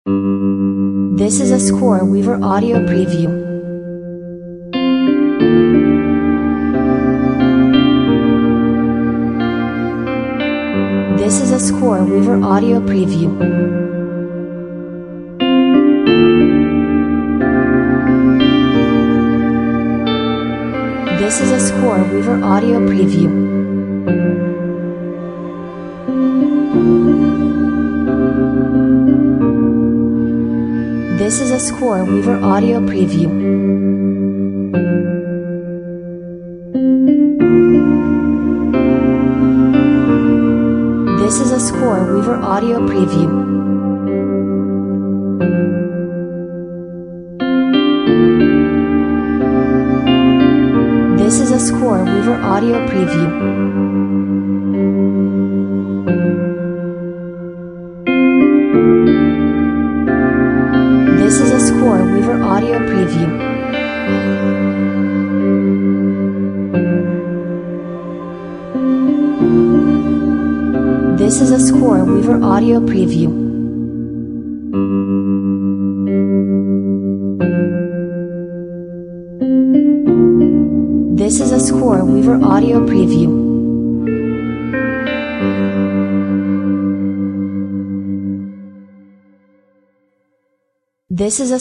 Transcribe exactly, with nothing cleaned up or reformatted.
This is a Score Weaver audio preview. This is a Score Weaver audio preview. This is a Score Weaver audio preview. This is a Score Weaver audio preview. This is a Score Weaver audio preview. This is a Score Weaver audio preview. This is a Score Weaver audio preview. This is a Score Weaver audio preview. This is a Score Weaver audio preview. This is a